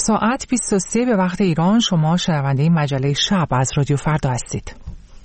ساعت 23 به وقت ایران. شما شنونده مجله شب از رادیو فردا هستید.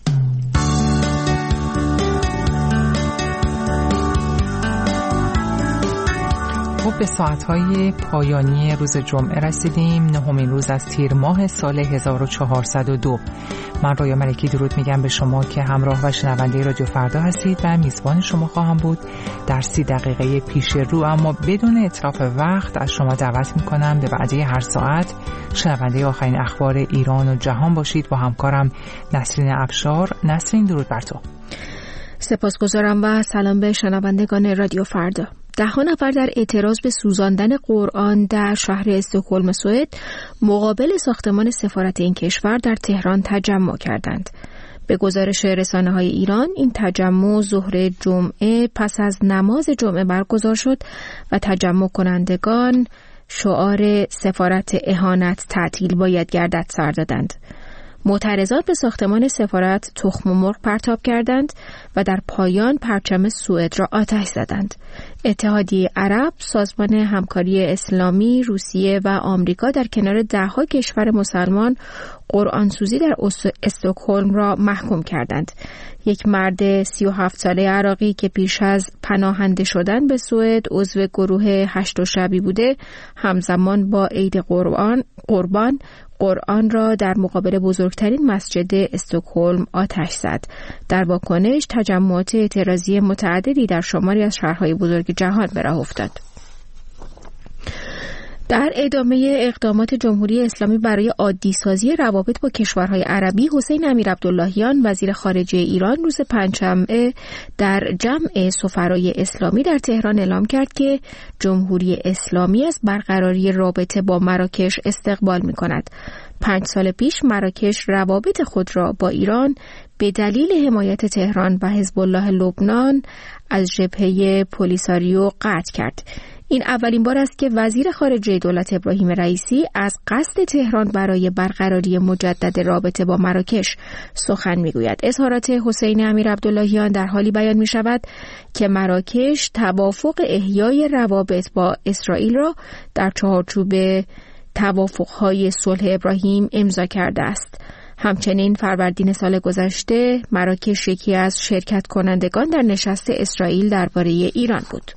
به ساعتهای پایانی روز جمعه رسیدیم، نهمین روز از تیر ماه سال 1402. من رویا ملکی درود میگم به شما که همراه و شنونده رادیو فردا هستید و میزبان شما خواهم بود در 30 دقیقه پیش رو. اما بدون اتلاف وقت از شما دعوت میکنم به وعده هر ساعت شنونده آخرین اخبار ایران و جهان باشید با همکارم نسرین افشار. نسرین درود بر تو. سپاسگزارم و سلام به شنوندگان رادیو فردا. 10 نفر در اعتراض به سوزاندن قرآن در شهر استکهلم سوئد مقابل ساختمان سفارت این کشور در تهران تجمع کردند. به گزارش رسانه‌های ایران این تجمع ظهر جمعه پس از نماز جمعه برگزار شد و تجمع کنندگان شعار سفارت اهانت تعطیل باید گردد سر دادند. معترضان به ساختمان سفارت تخم مرغ پرتاب کردند و در پایان پرچم سوئد را آتش زدند. اتحادیه عرب، سازمان همکاری اسلامی، روسیه و آمریکا در کنار 10 کشور مسلمان قرآنسوزی در استکهلم را محکوم کردند. یک مرد 37 ساله عراقی که پیش از پناهنده شدن به سوئد عضو گروه 8 شبی بوده، همزمان با عید قربان قرآن را در مقابل بزرگترین مسجد استکهلم آتش زد. در واکنش تجمعات اعتراضی متعددی در شماری از شهرهای بزرگ جهان به راه افتاد. در ادامه اقدامات جمهوری اسلامی برای عادی سازی روابط با کشورهای عربی، حسین امیرعبداللهیان وزیر خارجه ایران روز پنجشنبه در جمع سفرای اسلامی در تهران اعلام کرد که جمهوری اسلامی از برقراری رابطه با مراکش استقبال می‌کند. 5 سال پیش مراکش روابط خود را با ایران به دلیل حمایت تهران و حزب الله لبنان از جبهه پولیساریو قطع کرد. این اولین بار است که وزیر خارجه دولت ابراهیم رئیسی از قصد تهران برای برقراری مجدد رابطه با مراکش سخن میگوید. اظهارات حسین امیرعبداللهیان در حالی بیان می شود که مراکش توافق احیای روابط با اسرائیل را در چارچوب توافق‌های صلح ابراهیم امضا کرده است. همچنین فروردین سال گذشته مراکش یکی از شرکت کنندگان در نشست اسرائیل درباره ایران بود.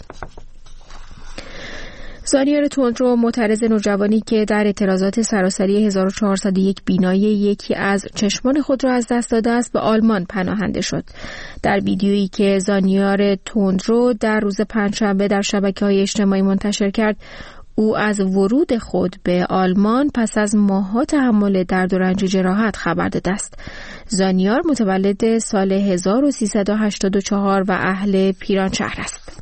زانیار تندرو، معترض نوجوانی که در اعتراضات سراسری 1401 بینایی یکی از چشمان خود را از دست داده است، به آلمان پناهنده شد. در ویدیویی که زانیار تندرو در روز پنجشنبه در شبکه‌های اجتماعی منتشر کرد، او از ورود خود به آلمان پس از ماه‌ها تحمل درد و رنج جراحت خبر داده است. زانیار متولد سال 1384 و اهل پیرانشهر است.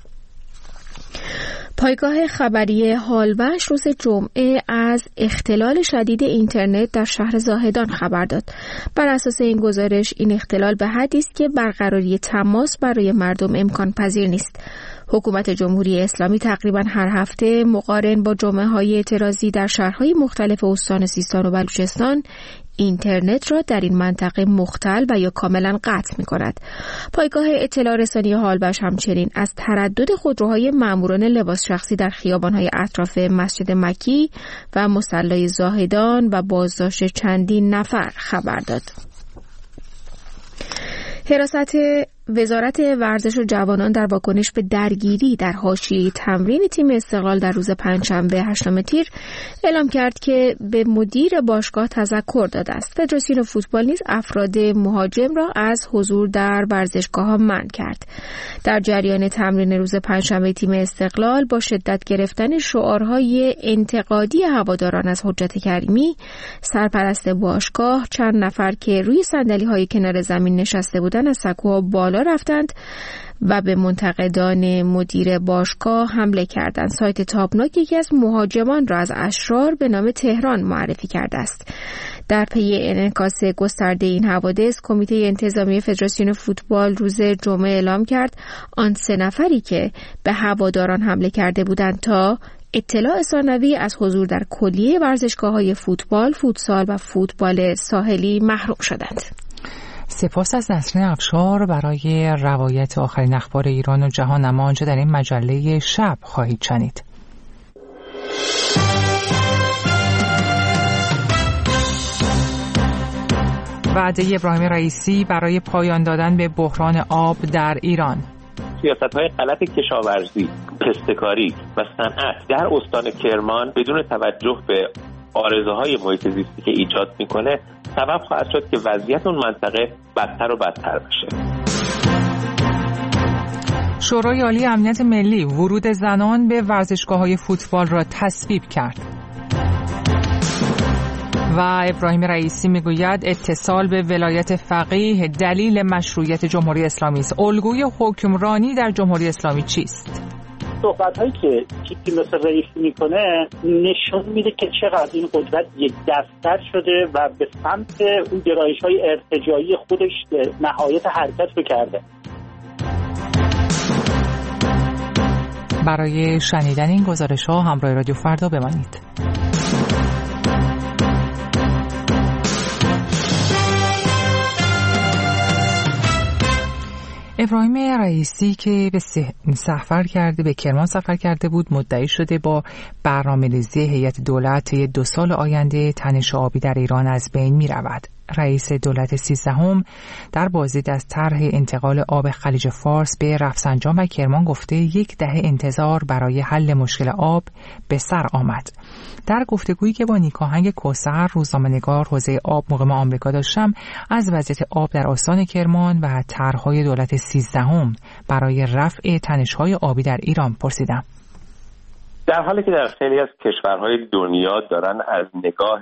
پایگاه خبری هالوش روز جمعه از اختلال شدید اینترنت در شهر زاهدان خبر داد. بر اساس این گزارش این اختلال به حدی است که برقراری تماس برای مردم امکان پذیر نیست. حکومت جمهوری اسلامی تقریبا هر هفته مقارن با جمعه‌های اعتراضی در شهرهای مختلف استان سیستان و بلوچستان اینترنت را در این منطقه مختل و یا کاملا قطع می‌کند. پایگاه اطلاع رسانی هالوش همچنین از تردد خودروهای ماموران لباس شخصی در خیابان‌های اطراف مسجد مکی و مصلی زاهدان و بازداشت چندین نفر خبر داد. حراست وزارت ورزش و جوانان در واکنش به درگیری در حاشیه تمرین تیم استقلال در روز پنجشنبه 8 تیر اعلام کرد که به مدیر باشگاه تذکر داده است. فدراسیون فوتبال نیز افراد مهاجم را از حضور در ورزشگاه‌ها منع کرد. در جریان تمرین روز پنجشنبه تیم استقلال با شدت گرفتن شعارهای انتقادی هواداران از حجت کریمی، سرپرست باشگاه چند نفر که روی صندلی‌های کنار زمین نشسته بودند از سکوها بالا رفتند و به منتقدان مدیر باشگاه حمله کردند. سایت تابناک یکی از مهاجمان را از اشرار به نام تهران معرفی کرده است. در پی انعکاس گسترده این حوادث، کمیته انتظامی فدراسیون فوتبال روز جمعه اعلام کرد آن 3 نفری که به هواداران حمله کرده بودند تا اطلاع ثانوی از حضور در کلیه ورزشگاه‌های فوتبال، فوتسال و فوتبال ساحلی محروم شدند. سپاس از نسرین افشار برای روایت آخرین اخبار ایران و جهان. اما آنجا در این مجله شب خواهید شنید. وعده ابراهیم رئیسی برای پایان دادن به بحران آب در ایران. سیاست‌های غلط کشاورزی، پستکاری و صنعت در استان کرمان بدون توجه به عارضه‌های محیط زیستی که ایجاد می‌کنه سبب خواهد شد که وضعیت اون منطقه بدتر و بدتر بشه. شورای عالی امنیت ملی ورود زنان به ورزشگاه‌های فوتبال را تصویب کرد. و ابراهیم رئیسی میگوید اتصال به ولایت فقیه دلیل مشروعیت جمهوری اسلامی است. الگوی حکمرانی در جمهوری اسلامی چیست؟ صحبت‌هایی که چیزی مثل رئیسی میکنه نشون میده که چقدر این قدرت یک دستر شده و به سمت اون گرایش‌های ارتجاعی خودش نهایت حرکت رو کرده. برای شنیدن این گزارش‌ها همراه رادیو فردا بمانید. ابراهیم رئیسی که به کرمان سفر کرده بود مدعی شده با برنامه‌ریزی هیئت دولت طی 2 سال آینده تنش آبی در ایران از بین می رود. رئیس دولت 13 در بازدید از طرح انتقال آب خلیج فارس به رفسنجان و کرمان گفته 10 انتظار برای حل مشکل آب به سر آمد. در گفتگویی که با نیکاهنگ کوثر روزنامه‌نگار حوزه آب مقیم آمریکا داشتم از وضعیت آب در استان کرمان و طرح‌های دولت 13 برای رفع تنش‌های آبی در ایران پرسیدم. در حالی که در خیلی از کشورهای دنیا دارن از نگاه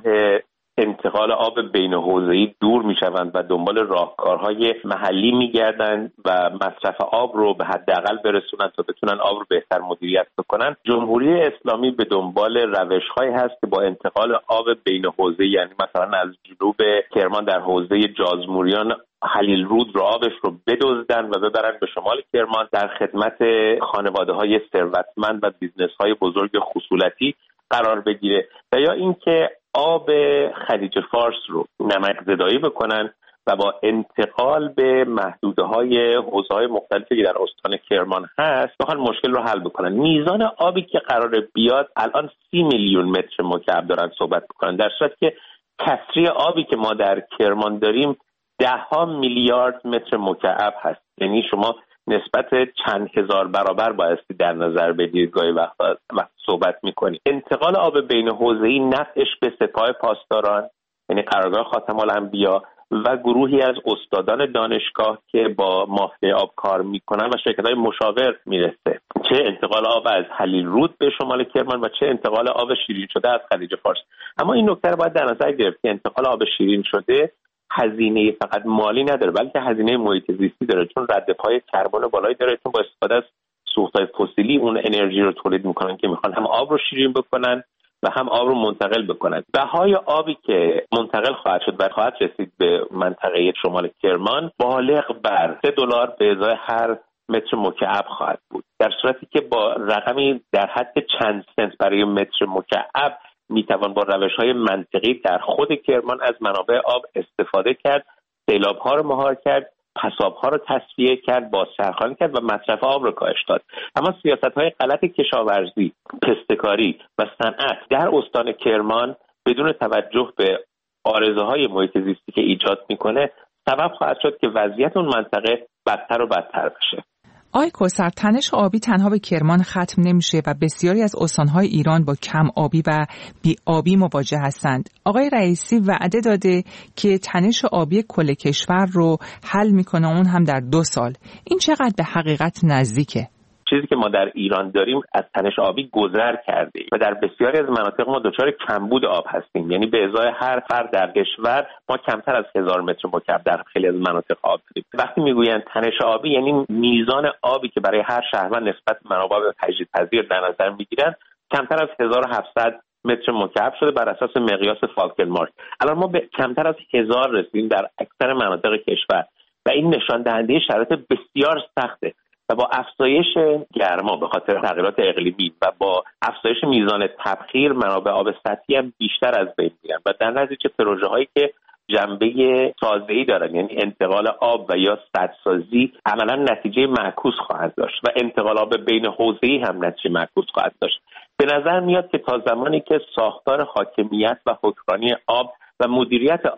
انتقال آب بین حوزه‌ای دور میشوند و دنبال راهکارهای محلی میگردند و مصرف آب رو به حداقل برسونن تا بتونن آب رو بهتر مدیریت بکنن، جمهوری اسلامی به دنبال روش‌هایی هست که با انتقال آب بین حوزه‌ای، یعنی مثلا از جنوب کرمان در حوزه جازموریان خلیل رود رو آبش رو بدزدن و ببرن به شمال کرمان در خدمت خانواده‌های ثروتمند و بیزنس‌های بزرگ خصولتی قرار بگیره، و یا اینکه آب خلیج فارس رو نمک زدایی بکنن و با انتقال به محدوده‌های حوزه‌های مختلفی که در استان کرمان هست بخوان مشکل رو حل بکنن. میزان آبی که قراره بیاد الان 30 میلیون متر مکعب دارن صحبت میکنن، در صورتی که کسری آبی که ما در کرمان داریم 10 میلیارد متر مکعب هست. یعنی شما نسبت چند هزار برابر بایستی در نظر بگیرید گاهی وقت صحبت میکنید. انتقال آب بین حوزه‌ای نفعش به سپاه پاسداران، یعنی قرارگاه خاتم الانبیا و گروهی از استادان دانشگاه که با مافیا آب کار میکنن و شرکت‌های مشاور میرسه، چه انتقال آب از خلیل رود به شمال کرمان و چه انتقال آب شیرین شده از خلیج فارس. اما این نکته رو باید در نظر گرفت که انتقال آب شیرین شده هزینه فقط مالی نداره بلکه هزینه محیط زیستی داره، چون رد پای کربن بالایی داره، چون با استفاده از سوخت‌های فسیلی اون انرژی رو تولید میکنن که میخوان هم آب رو شیرین بکنن و هم آب رو منتقل بکنن. بهای آبی که منتقل خواهد شد و خواهد رسید به منطقه شمال کرمان بالغ بر $3 به ازای هر متر مکعب خواهد بود، در صورتی که با رقمی در حد چند سنت برای متر مکعب میتوان با روش‌های منطقی در خود کرمان از منابع آب استفاده کرد، سیلاب‌ها رو مهار کرد، پساب‌ها رو تصفیه کرد، بازچرخانی کرد و مصرف آب رو کاهش داد. اما سیاست‌های غلط کشاورزی، پستکاری و صنعت در استان کرمان بدون توجه به عارضه‌های محیط زیستی که ایجاد میکنه سبب خواهد شد که وضعیت اون منطقه بدتر و بدتر بشه. آقای کوثر، تنش آبی تنها به کرمان ختم نمیشه و بسیاری از استان‌های ایران با کم آبی و بی آبی مواجه هستند. آقای رئیسی وعده داده که تنش آبی کل کشور رو حل میکنه، اون هم در 2 سال. این چقدر به حقیقت نزدیکه؟ چیزی که ما در ایران داریم از تنش آبی گذر کرده و در بسیاری از مناطق ما دچار کمبود آب هستیم. یعنی به ازای هر فرد در کشور ما کمتر از 1000 متر مکعب در خیلی از مناطق آب داریم. وقتی میگویند تنش آبی یعنی میزان آبی که برای هر شهروند نسبت به منابع تجدیدپذیر در نظر میگیرن کمتر از 1700 متر مکعب شده بر اساس مقیاس فالکنمارک. الان ما به کمتر از 1000 رسیدیم در اکثر مناطق کشور و این نشان دهنده شرایط بسیار سخته و با افزایش گرما به خاطر تغییرات اقلیمی و با افزایش میزان تبخیر منابع آب سطحی هم بیشتر از بین میرن و در نتیجه پروژه هایی که جنبه سازه‌ای دارن، یعنی انتقال آب و یا سدسازی، عملا نتیجه معکوس خواهد داشت و انتقال آب بین حوزه‌ای هم نتیجه معکوس خواهد داشت. به نظر میاد که تا زمانی که ساختار حاکمیت و حکمرانی آب و مدیریت آب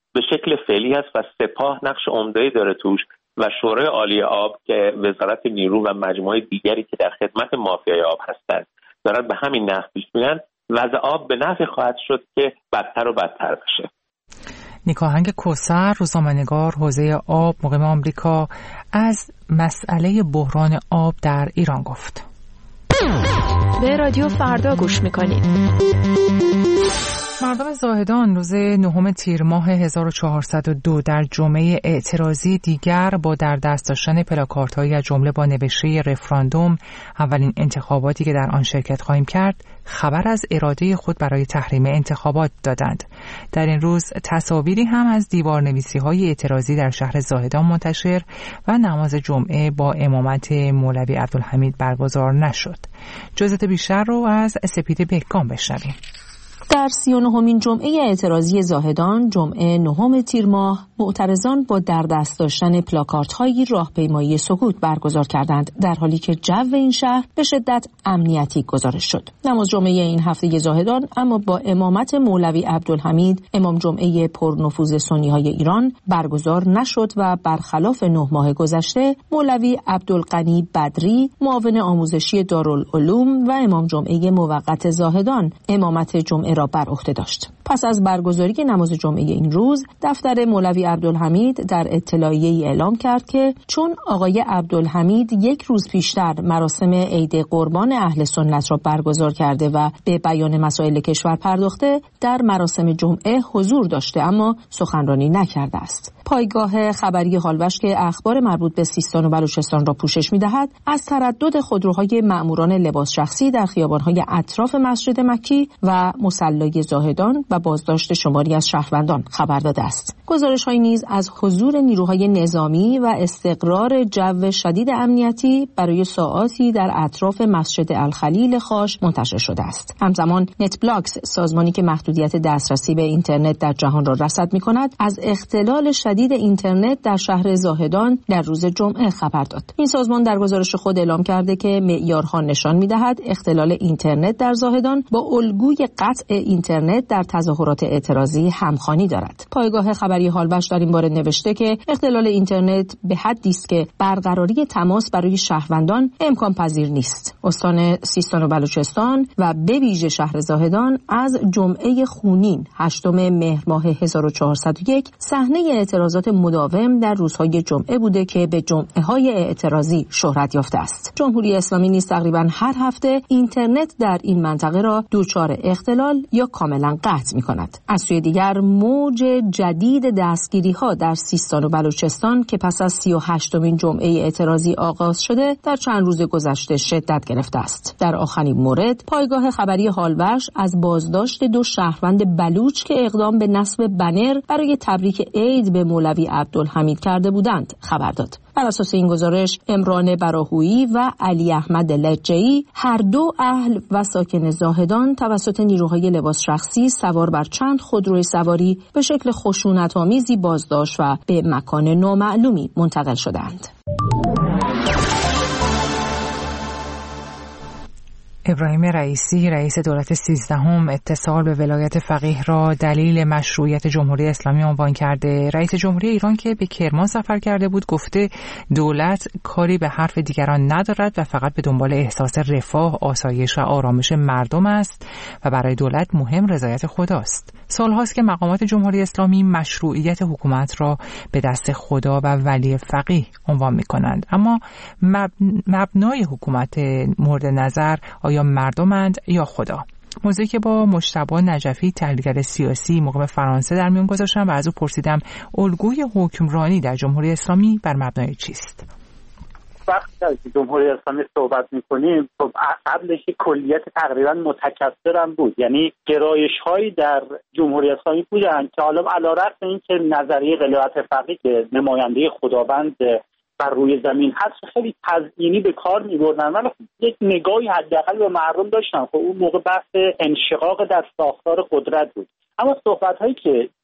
به شکل فعلی هست و سپاه نقش عمده‌ای داره توش و شورای عالی آب که وزارت نیرو و مجموعه دیگری که در خدمت مافیای آب هستند دارن به همین نحو پیش میرن. وضع آب به نفع خواهد شد که بدتر و بدتر بشه. نیکاهنگ کوثر، روزنامه‌نگار حوزه آب، مقیم آمریکا، از مسئله بحران آب در ایران گفت. به رادیو فردا گوش میکنید. مردم زاهدان روز 9 تیر ماه 1402 در جمعه اعتراضی دیگر با در دست داشتن پلاکاردهایی از جمله با نوشته رفراندوم، اولین انتخاباتی که در آن شرکت خواهیم کرد، خبر از اراده خود برای تحریم انتخابات دادند. در این روز تصاویری هم از دیوارنویسی‌های اعتراضی در شهر زاهدان منتشر و نماز جمعه با امامت مولوی عبدالحمید برگزار نشد. جزئیات بیشتر رو از سپید بهگام بشنویم. در 39مین جمعه اعتراضی زاهدان جمعه 9 تیر ماه معترضان با در دست داشتن پلاکاردهای راهپیمایی سکوت برگزار کردند، در حالی که جو این شهر به شدت امنیتی گزارش شد. نماز جمعه این هفته زاهدان اما با امامت مولوی عبدالحمید امام جمعه پرنفوذ سنی‌های ایران برگزار نشد و برخلاف 9 ماه گذشته مولوی عبدالغنی بدری معاون آموزشی دارالعلوم و امام جمعه موقت زاهدان امامت جمعه را بر عهده داشت. پس از برگزاری نماز جمعه این روز، دفتر مولوی عبدالحمید در اطلاعیه‌ای اعلام کرد که چون آقای عبدالحمید یک روز پیشتر مراسم عید قربان اهل سنت را برگزار کرده و به بیان مسائل کشور پرداخته، در مراسم جمعه حضور داشته اما سخنرانی نکرده است. پایگاه خبری هالوش که اخبار مربوط به سیستان و بلوچستان را پوشش می‌دهد، از تردد خودروهای مأموران لباس شخصی در خیابان‌های اطراف مسجد مکی و مصلی زاهدان و بازداشت شماری از شهروندان خبر داده است. گزارش‌هایی نیز از حضور نیروهای نظامی و استقرار جو شدید امنیتی برای ساعاتی در اطراف مسجد الخلیل خاش منتشر شده است. همزمان نت بلاکس، سازمانی که محدودیت دسترسی به اینترنت در جهان را رصد می‌کند، از اختلال شدید اینترنت در شهر زاهدان در روز جمعه خبر داد. این سازمان در گزارش خود اعلام کرده که معیارها نشان می‌دهد اختلال اینترنت در زاهدان با الگوی قطع اینترنت در تظاهرات اعتراضی همخوانی دارد. پایگاه خبری هالوش در این باره نوشته که اختلال اینترنت به حدی است که برقراری تماس برای شهروندان امکان پذیر نیست. استان سیستان و بلوچستان و به ویژه شهر زاهدان از جمعه خونین 8 مهر ماه 1401 صحنه اعتراضات مداوم در روزهای جمعه بوده که به جمعه‌های اعتراضی شهرت یافته است. جمهوری اسلامی نیز تقریباً هر هفته اینترنت در این منطقه را دچار اختلال یا کاملا قطع می‌کند. از سوی دیگر موج جدید دستگیری‌ها در سیستان و بلوچستان که پس از 38مین جمعه اعتراضی آغاز شده در چند روز گذشته شدت گرفته است. در آخرین مورد پایگاه خبری هالوش از بازداشت 2 شهروند بلوچ که اقدام به نصب بنر برای تبریک عید به مولوی عبدالحمید کرده بودند خبر داد. بر اساس این گزارش عمران براهویی و علی احمد لجه‌ای هر دو اهل و ساکن زاهدان توسط نیروهای لباس شخصی سوار بر چند خودروی سواری به شکل خشونت‌آمیزی بازداشت و به مکان نامعلومی منتقل شدند. ابراهیم رئیسی، رئیس دولت 13 اتصال به ولایت فقیه را دلیل مشروعیت جمهوری اسلامی عنوان کرده. رئیس جمهوری ایران که به کرمان سفر کرده بود گفته دولت کاری به حرف دیگران ندارد و فقط به دنبال احساس رفاه، آسایش و آرامش مردم است و برای دولت مهم رضایت خداست. سال‌هاست که مقامات جمهوری اسلامی مشروعیت حکومت را به دست خدا و ولی فقیه عنوان می‌کنند، اما مبنای حکومت مورد نظر آیا مردمند یا خدا؟ موضوعی که با مجتبی نجفی تحلیلگر سیاسی مقیم فرانسه در میان گذاشتم و از او پرسیدم الگوی حکمرانی در جمهوری اسلامی بر مبنای چیست؟ وقتی که جمهوری اسلامی صحبت می‌کنیم خب قبلش کلیت تقریبا متکثر هم بود، یعنی گرایش‌هایی در جمهوری اسلامی بودن که حالا علیرغم اینکه نظریه ولایت فقیه که نماینده خداوند بر روی زمین هست خیلی تزیینی به کار می‌بردن ولی یک نگاهی حداقل به مردم داشتن. خب اون موقع بحث انشقاق در ساختار قدرت بود، اما صحبت‌هایی که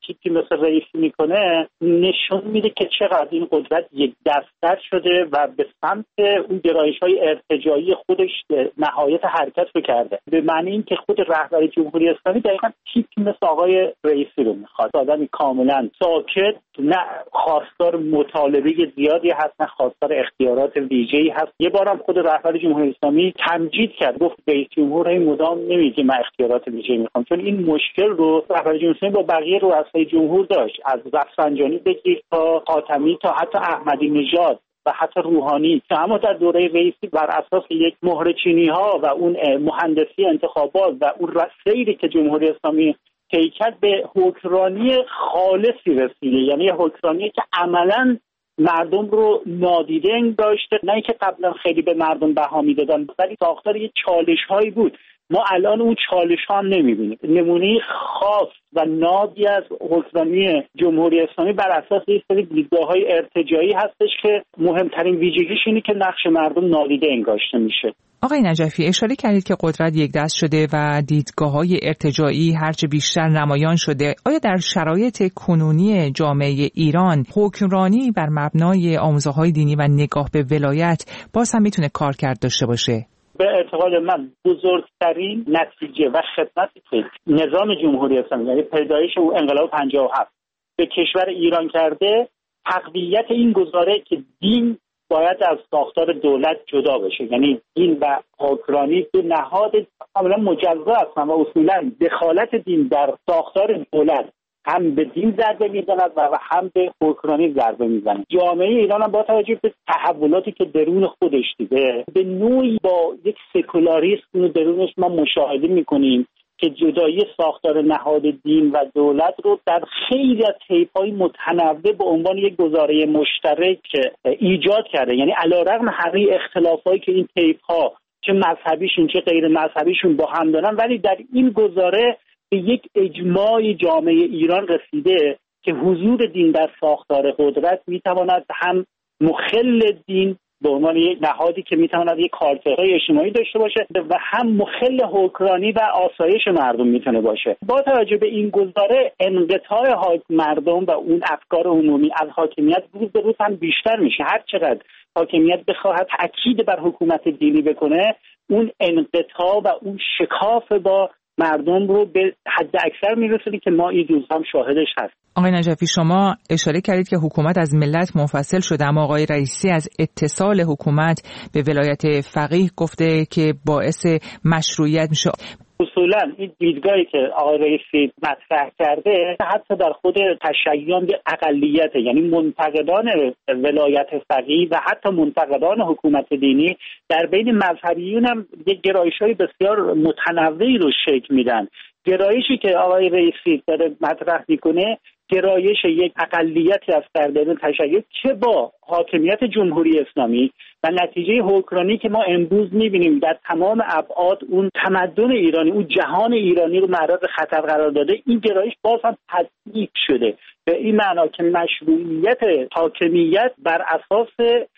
تیپی مثل رئیسی میکنه نشون میده که چقدر این قدرت یک دستر شده و به سمت اون گرایش‌های ارتجاعی خودش نهایت حرکت رو کرده. به معنی این که خود رهبر جمهوری اسلامی دقیقاً تیپی مثل آقای رئیسی رو میخواد. آدمی کاملا ساکت، نه خواستار مطالبه زیادی هست، نه خواستار اختیارات ویژه‌ای هست. یه بارم خود رهبر جمهوری اسلامی تمجید کرد، گفت رئیس جمهور این مدام نمیگه من اختیارات ویژه‌ای میخوام، چون این مشکل رو رهبر جمهوری اسلامی با بقیه رؤسای جمهور داشت، از رفسنجانی بگیر تا خاتمی تا حتی احمدی نژاد و حتی روحانی، که اما در دوره رئیسی بر اساس یک مهره چینی ها و اون مهندسی انتخابات و اون سیری که جمهوری اسلامی طی کرد به حکمرانی خالصی رسیده، یعنی حکمرانی که عملاً مردم رو نادیده انگاشته، نه اینکه قبلا خیلی به مردم بها میدادن، ولی ساختار یه چالش هایی بود. ما الان اون چالش ها هم نمیبینیم. نمونه خاص و نابی از حکمرانی جمهوری اسلامی بر اساس یک سری دیدگاه‌های ارتجاعی هستش که مهمترین ویژگیش اینه که نقش مردم نادیده انگاشته میشه. آقای نجفی، اشاره کردید که قدرت یک دست شده و دیدگاه‌های ارتجاعی هرچه بیشتر نمایان شده. آیا در شرایط کنونی جامعه ایران حکمرانی بر مبنای آموزه‌های دینی و نگاه به ولایت باز هم میتونه کارکرد داشته باشه؟ به اعتقاد من بزرگترین نتیجه و خدمتی که نظام جمهوری اسلامی، یعنی پیدایش او انقلاب 57 به کشور ایران کرده، تقویت این گزاره که دین باید از ساختار دولت جدا بشه. یعنی دین و حکمرانی دو نهاد کاملا مجزا هستند و اصولا دخالت دین در ساختار دولت هم به دین ضربه میزند و هم به حکمرانی ضربه میزند. جامعه ایران هم با توجه به تحولاتی که درون خودش دیده به نوعی با یک سکولاریسم درونش ما مشاهده میکنیم که جدایی ساختار نهاد دین و دولت رو در خیلی از طیف‌های متنوع به عنوان یک گزاره مشترک ایجاد کرده. یعنی علیرغم همه اختلافایی که این طیف‌ها چه مذهبیشون چه غیر مذهبیشون با هم دارن، ولی در این گزاره به یک اجماع جامعه ایران رسیده که حضور دین در ساختار قدرت میتواند هم مخل دین به عنوان یک نهادی که میتواند یک کارکردهای اجتماعی داشته باشه و هم مخل حکمرانی و آسایش مردم میتونه باشه. با توجه به این گزاره انقطاع مردم و اون افکار عمومی از حاکمیت روز به روز هم بیشتر میشه. هر چقدر حاکمیت بخواهد تاکید بر حکومت دینی بکنه، اون انقطاع و اون شکاف با مردم رو به حد اکثر میرسونی که ما این روز هم شاهدش هست. آقای نجفی، شما اشاره کردید که حکومت از ملت منفصل شده، اما آقای رئیسی از اتصال حکومت به ولایت فقیه گفته که باعث مشروعیت میشه. اصولا این دیدگاهی که آقای رئیسی مطرح کرده حتی در خود تشیع اقلیت، یعنی منتقدان ولایت فقیه و حتی منتقدان حکومت دینی در بین مذهبیون هم یک گرایش‌های بسیار متنوعی رو شکل میدن. گرایشی که آقای رئیسی داره مطرح میکنه گرایش یک اقلیتی است در بین تشیع که با حاکمیت جمهوری اسلامی و نتیجه حکمرانی که ما امروز می‌بینیم در تمام ابعاد اون تمدن ایرانی، اون جهان ایرانی رو معرض خطر قرار داده، این گرایش باز هم تضعیف شده به این معنا که مشروعیت حاکمیت بر اساس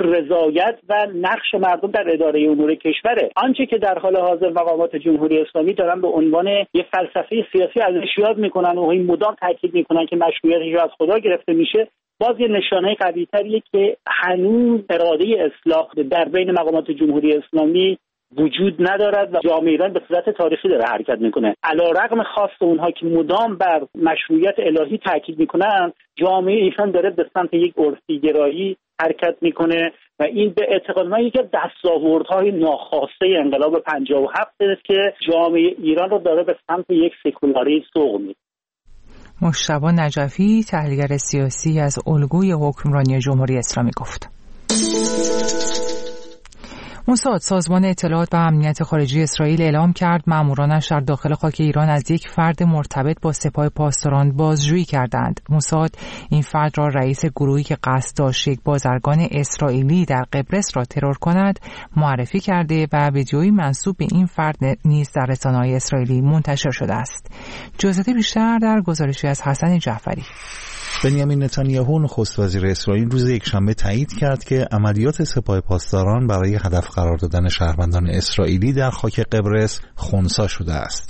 رضایت و نقش مردم در اداره امور کشوره. آنچه که در حال حاضر مقامات جمهوری اسلامی دارن به عنوان یک فلسفه سیاسی ازش یاد میکنن و این مدام تاکید میکنن که مشروعیتش از خدا گرفته میشه، باز یه نشانه قوی‌تریه که هنوز اراده اصلاح در بین مقامات جمهوری اسلامی وجود ندارد و جامعه ایران به صورت تاریخی داره حرکت میکنه. علیرغم خواست اونها که مدام بر مشروعیت الهی تاکید میکنن، جامعه ایران داره به سمت یک عرفی گرایی حرکت میکنه و این به اعتقاد من یکی از دستاوردهای ناخواسته انقلاب 57 است که جامعه ایران رو داره به سمت یک سکولاریسم سوق میده. مجتبی نجفی، تحلیلگر سیاسی، از الگوی حکمرانی جمهوری اسلامی گفت. موساد، سازمان اطلاعات و امنیت خارجی اسرائیل اعلام کرد مامورانش در داخل خاک ایران از یک فرد مرتبط با سپاه پاسداران بازجویی کردند. موساد این فرد را رئیس گروهی که قصد داشت یک بازرگان اسرائیلی در قبرس را ترور کند معرفی کرده و ویدیویی منسوب به این فرد نیز در رسانه‌های اسرائیلی منتشر شده است. جزئیات بیشتر در گزارشی از حسن جعفری. بنیامین نتانیاهو نخست وزیر اسرائیل روز یکشنبه تایید کرد که عملیات سپاه پاسداران برای هدف قرار دادن شهروندان اسرائیلی در خاک قبرس خنثی شده است.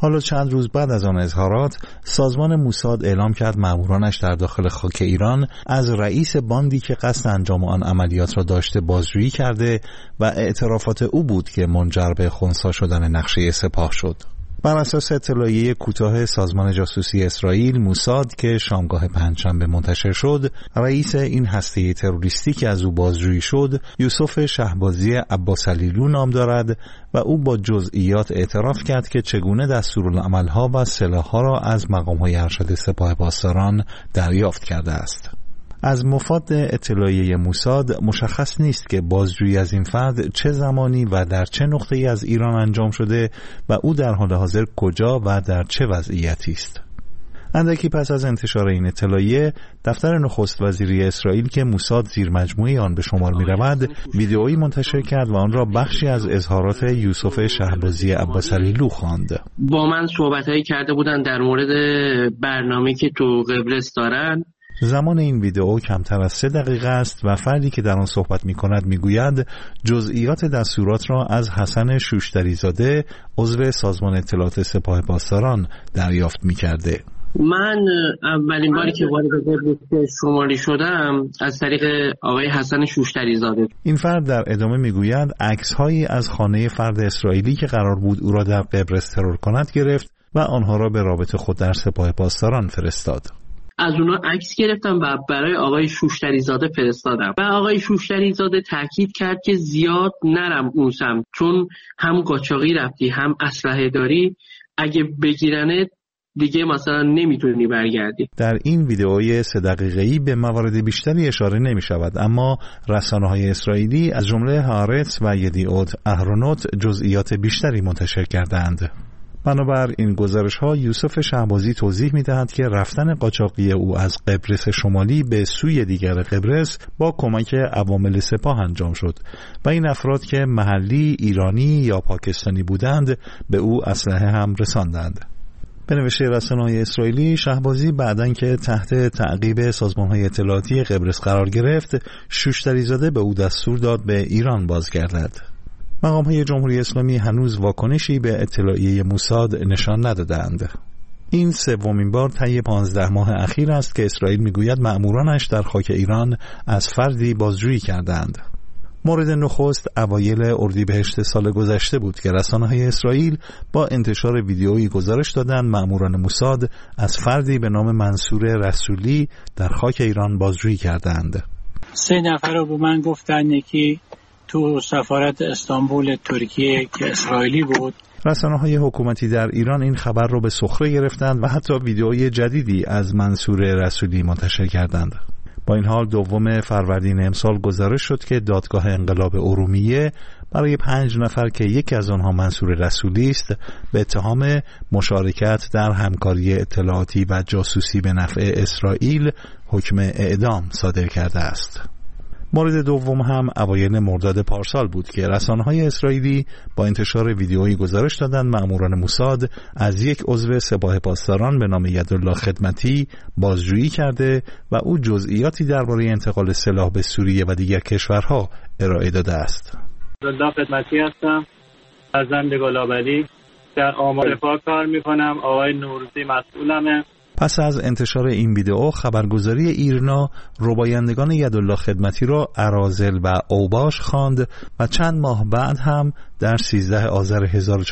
حالا چند روز بعد از آن اظهارات، سازمان موساد اعلام کرد مامورانش در داخل خاک ایران از رئیس باندی که قصد انجام آن عملیات را داشته بازجویی کرده و اعترافات او بود که منجر به خنثی شدن نقشه سپاه شد. بر اساس اطلاعیه کوتاه سازمان جاسوسی اسرائیل موساد که شامگاه پنجشنبه منتشر شد، رئیس این هسته تروریستی که از او بازجویی شد یوسف شهبازی عباسعلیلو نام دارد و او با جزئیات اعتراف کرد که چگونه دستورالعمل‌ها و سلاح‌ها را از مقام‌های ارشد سپاه پاسداران دریافت کرده است. از مفاد اطلاعیه موساد مشخص نیست که بازجویی از این فرد چه زمانی و در چه نقطه‌ای از ایران انجام شده و او در حال حاضر کجا و در چه وضعیتی است. اندکی پس از انتشار این اطلاعیه، دفتر نخست وزیری اسرائیل که موساد زیر مجموعه آن به شمار می رود، ویدئویی منتشر کرد و آن را بخشی از اظهارات یوسف شهبازی عباسعلیلو خواند. با من صحبت‌هایی کرده بودن در مورد برنامه‌ای که تو قبرس دارن. زمان این ویدئو کمتر از 3 دقیقه است و فردی که در آن صحبت می کند می گوید جزئیات دستورات را از حسن شوشتری زاده عضو سازمان اطلاعات سپاه پاسداران دریافت می کرده. من اولین باری که وارد قبرس شمالی شدم از طریق آقای حسن شوشتری زاده. این فرد در ادامه میگوید عکس‌هایی از خانه فرد اسرائیلی که قرار بود او را در قبرس ترور کند گرفت و آنها را به رابط خود در سپاه پاسداران فرستاد. از اونا عکس گرفتم و برای آقای شوشتری زاده فرستادم و آقای شوشتری زاده تاکید کرد که زیاد نرم اون سمت، چون هم قاچاقی رفتی هم اسلحه داری، اگه بگیرنت دیگه مثلا نمیتونی برگردی. در این ویدئوی 3 دقیقه‌ای به موارد بیشتری اشاره نمی شود، اما رسانه‌های اسرائیلی از جمله هارتز و یدیعوت اهرونوت جزئیات بیشتری منتشر کردند. بنابر این گزارش‌ها یوسف شهبازی توضیح می‌دهد که رفتن قاچاقی او از قبرس شمالی به سوی دیگر قبرس با کمک عوامل سپاه انجام شد و این افراد که محلی، ایرانی یا پاکستانی بودند به او اسلحه هم رساندند. به نوشته رسانه‌های اسرائیلی، شهبازی بعداً که تحت تعقیب سازمان‌های اطلاعاتی قبرس قرار گرفت، شوشتری زاده به او دستور داد به ایران بازگردد. مقام‌های جمهوری اسلامی هنوز واکنشی به اطلاعیه موساد نشان ندادند. این 3مین بار طی 15 ماه اخیر است که اسرائیل میگوید مأمورانش در خاک ایران از فردی بازجویی کردند. مورد نخست اوایل اردیبهشت سال گذشته بود که رسانه‌های اسرائیل با انتشار ویدئویی گزارش دادند مأموران موساد از فردی به نام منصور رسولی در خاک ایران بازجویی کردند. 3 نفر رو به من گفتن، یکی تو سفارت استانبول ترکیه که اسرائیلی بود. رسانه‌های حکومتی در ایران این خبر رو به سخره گرفتند و حتی ویدئوی جدیدی از منصور رسولی منتشر کردند. با این حال 2 فروردین امسال گزارش شد که دادگاه انقلاب ارومیه برای 5 نفر که یکی از آنها منصور رسولی است به اتهام مشارکت در همکاری اطلاعاتی و جاسوسی به نفع اسرائیل حکم اعدام صادر کرده است. مورد دوم هم اوایل مرداد پارسال بود که رسانه‌های اسرائیلی با انتشار ویدئویی گزارش دادند مأموران موساد از یک عضو سپاه پاسداران به نام یدالله خدمتی بازجویی کرده و او جزئیاتی درباره انتقال سلاح به سوریه و دیگر کشورها ارائه داده است. یدالله خدمتی هستم، فرزند گلابری، در آمار دفاع کار می‌کنم. آقای نوروزی مسئولمه. پس از انتشار این ویدئو خبرگزاری ایرنا ربایندگان یدالله خدمتی را اراذل و اوباش خواند و چند ماه بعد هم در 13 آذر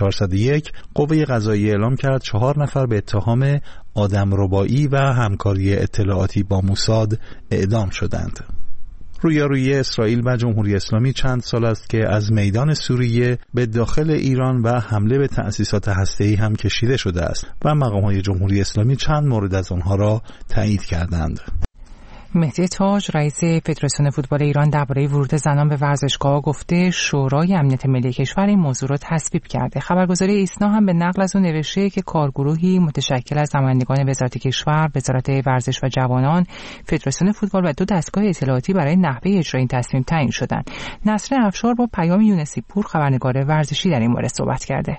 1401 قوه قضاییه اعلام کرد 4 نفر به اتهام آدمربایی و همکاری اطلاعاتی با موساد اعدام شدند. رویارویی اسرائیل و جمهوری اسلامی چند سال است که از میدان سوریه به داخل ایران و حمله به تأسیسات هسته‌ای هم کشیده شده است و مقام‌های جمهوری اسلامی چند مورد از آنها را تایید کردند. مهدی تاج رئیس فدراسیون فوتبال ایران درباره ورود زنان به ورزشگاه گفته شورای امنیت ملی کشور این موضوع را تصویب کرده. خبرگزاری ایسنا هم به نقل از اون نوشته که کارگروهی متشکل از نمایندگان وزارت کشور، وزارت ورزش و جوانان، فدراسیون فوتبال و 2 دستگاه اطلاعاتی برای نحوه اجرای این تصمیم تعیین شدند. نسرین افشار با پیام یونسی پور خبرنگار ورزشی در این باره صحبت کرده.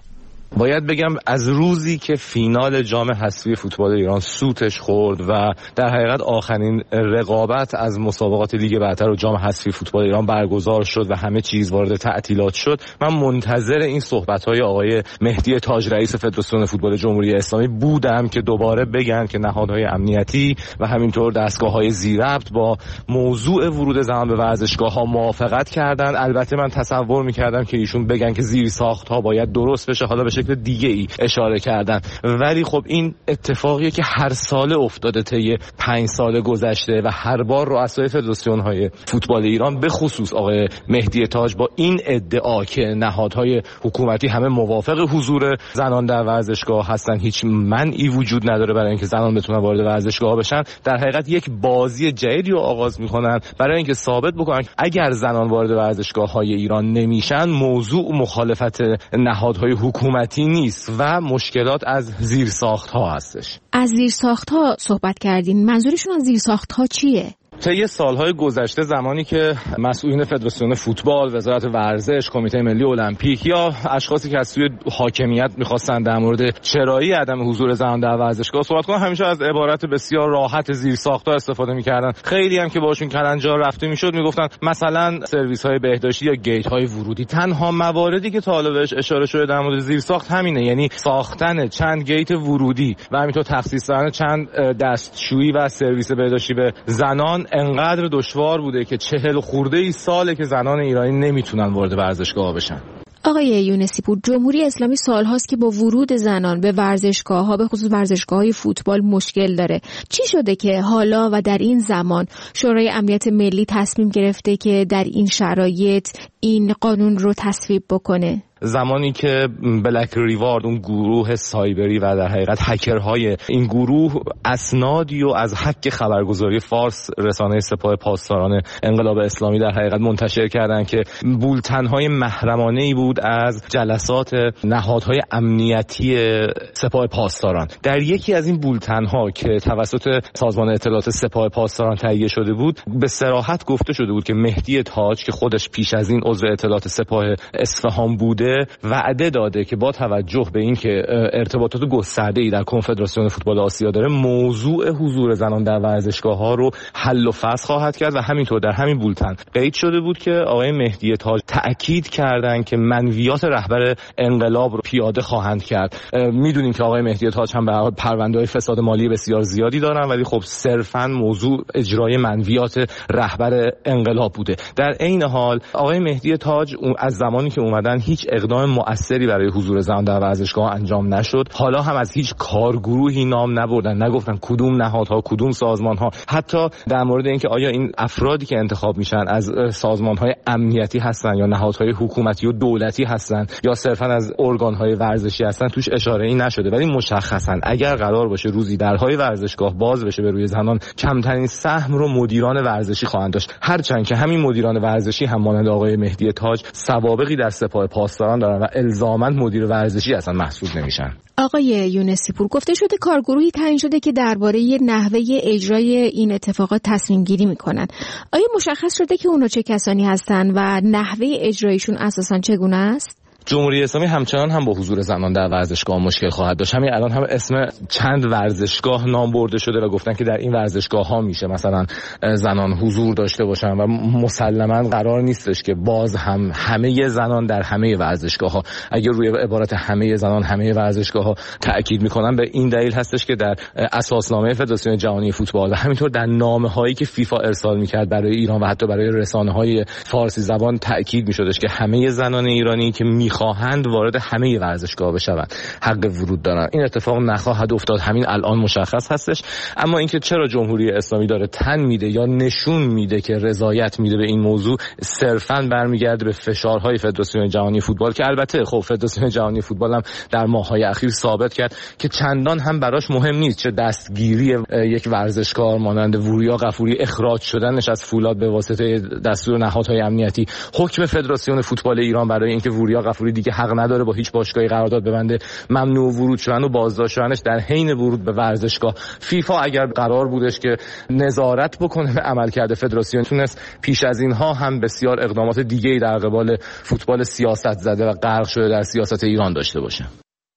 باید بگم از روزی که فینال جام حذفی فوتبال ایران سوتش خورد و در حقیقت آخرین رقابت از مسابقات لیگ برتر و جام حذفی فوتبال ایران برگزار شد و همه چیز وارد تعطیلات شد، من منتظر این صحبت‌های آقای مهدی تاج رئیس فدراسیون فوتبال جمهوری اسلامی بودم که دوباره بگن که نهادهای امنیتی و همینطور دستگاه‌های ذی‌ربط با موضوع ورود زنان به ورزشگاه‌ها موافقت کردند. البته من تصور می‌کردم که ایشون بگن که زیرساخت‌ها باید درست بشه، حالا به شکل دیگه‌ای اشاره کردن، ولی خب این اتفاقیه که هر سال افتاده طی 5 سال گذشته و هر بار رؤسای فدراسیون‌های فوتبال ایران به خصوص آقای مهدی تاج با این ادعا که نهادهای حکومتی همه موافق حضور زنان در ورزشگاه هستن، هیچ منعی وجود نداره برای اینکه زنان بتونن وارد ورزشگاه بشن، در حقیقت یک بازی جدیدی رو آغاز می‌کنن برای اینکه ثابت بکنن اگر زنان وارد ورزشگاه‌های ایران نمیشن موضوع مخالفت نهادهای حکومتی نیست و مشکلات از زیرساخت‌ها هستش. از زیرساخت‌ها صحبت کردین، منظورشون از زیرساخت‌ها چیه؟ طی سالهای گذشته زمانی که مسئولین فدراسیون فوتبال، وزارت ورزش، کمیته ملی المپیک یا اشخاصی که از سوی حاکمیت می‌خواستن در مورد چرایی عدم حضور زنان در ورزشگاه صحبت کنن، همیشه از عبارت بسیار راحت زیرساخت‌ها استفاده می‌کردن. خیلی هم که باشون کلنجار رفته می‌شد میگفتن مثلا سرویس‌های بهداشتی یا گیت‌های ورودی. تنها مواردی که تا حالا بهش اشاره شده در مورد زیرساخت همینه، یعنی ساختن چند گیت ورودی و همینطور تخصیص دادن چند دستشویی و سرویس بهداشتی به زنان انقدر دشوار بوده که 40 خورده ای ساله که زنان ایرانی نمیتونن وارد ورزشگاه بشن. آقای یونسی پور، جمهوری اسلامی سالهاست که با ورود زنان به ورزشگاه‌ها، به خصوص ورزشگاه‌های فوتبال مشکل داره. چی شده که حالا و در این زمان شورای امنیت ملی تصمیم گرفته که در این شرایط این قانون رو تصویب بکنه؟ زمانی که بلک ریوارد، اون گروه سایبری و در حقیقت هکرهای این گروه اسنادی و از حق خبرگزاری فارس، رسانه سپاه پاسداران انقلاب اسلامی، در حقیقت منتشر کردند که بولتن‌های محرمانه‌ای بود از جلسات نهادهای امنیتی سپاه پاسداران. در یکی از این بولتن‌ها که توسط سازمان اطلاعات سپاه پاسداران تهیه شده بود، به صراحت گفته شده بود که مهدی تاج که خودش پیش از این عضو اطلاعات سپاه اصفهان بوده وعده داده که با توجه به اینکه ارتباطات گسترده‌ای در کنفدراسیون فوتبال آسیا داره، موضوع حضور زنان در ورزشگاه‌ها رو حل و فصل خواهد کرد و همینطور در همین بولتن قید شده بود که آقای مهدی تاج تأکید کردند که منویات رهبر انقلاب رو پیاده خواهند کرد. میدونیم که آقای مهدی تاج هم به هر حال پرونده‌های فساد مالی بسیار زیادی دارن، ولی خب صرفاً موضوع اجرای منویات رهبر انقلاب بوده. در عین حال آقای مهدی تاج از زمانی که اومدن هیچ اقدام مؤثری برای حضور زنان در ورزشگاه انجام نشد. حالا هم از هیچ کارگروهی نام نبردن، نگفتن کدوم نهادها، کدوم سازمانها. حتی در مورد اینکه آیا این افرادی که انتخاب میشن از سازمانهای امنیتی هستن یا نهادهای حکومتی و دولتی هستن یا صرفا از ارگانهای ورزشی هستن، توش اشاره‌ای نشده. ولی مشخصا اگر قرار باشه روزی درهای ورزشگاه باز بشه به روی زنان، کمترین سهم رو مدیران ورزشی خواهند داشت، هرچند که همین مدیران ورزشی هم مانند آقای مهدی تاج سوابقی در سپاه پاسداران دارن و الزاماً مدیر ورزشی اصلا محسوب نمیشن. آقای یونسی پور، گفته شده کارگروهی تعیین شده که درباره نحوه اجرای این اتفاقات تصمیم گیری میکنن. آیا مشخص شده که اونا چه کسانی هستن و نحوه اجرایشون اساساً چگونه است؟ جمهوری اسلامی همچنان هم با حضور زنان در ورزشگاه مشکل خواهد داشت. همین الان هم اسم چند ورزشگاه نام برده شده و گفتن که در این ورزشگاه ها میشه مثلا زنان حضور داشته باشن و مسلما قرار نیستش که باز هم همه زنان در همه ورزشگاه ها. اگر روی عبارت همه زنان همه ورزشگاه ها تاکید میکنن، به این دلیل هستش که در اساسنامه فدراسیون جهانی فوتبال و همینطور در نامه هایی که فیفا ارسال میکرد برای ایران و حتی برای رسانه های فارسی زبان تاکید میشدش که همه زنان ایرانی که خواهند وارد همه ورزشگاه بشوند حق ورود دارن. این اتفاق نخواهد افتاد، همین الان مشخص هستش. اما اینکه چرا جمهوری اسلامی داره تن میده یا نشون میده که رضایت میده به این موضوع، صرفاً برمیگرده به فشارهای فدراسیون جهانی فوتبال که البته خب فدراسیون جهانی فوتبال هم در ماه‌های اخیر ثابت کرد که چندان هم براش مهم نیست چه دستگیری یک ورزشکار مانند وریا غفوری اخراج شدنش از فولاد به واسطه دستور نهادهای امنیتی. حکم فدراسیون فوتبال ایران برای اینکه وریا غفوری دیگه حق نداره با هیچ باشگاهی قرارداد ببنده، ممنوع ورود شدن و بازداشت شدنش در حین ورود به ورزشگاه. فیفا اگر قرار بودش که نظارت بکنه به عملکرد فدراسیون، تونست پیش از اینها هم بسیار اقدامات دیگه‌ای در قبال فوتبال سیاست زده و غرق شده در سیاست ایران داشته باشه.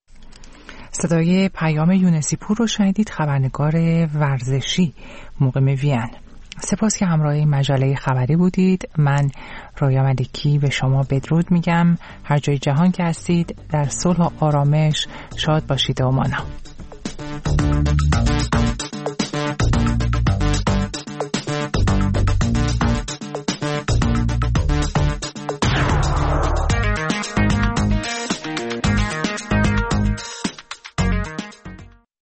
صدای پیام یونسی پور رو شنیدید، خبرنگار ورزشی مقیم وین. سپاس که همراه مجله خبری بودید. من رویا ملکی به شما بدرود میگم. هر جای جهان که هستید در صلح و آرامش شاد باشید و مانا.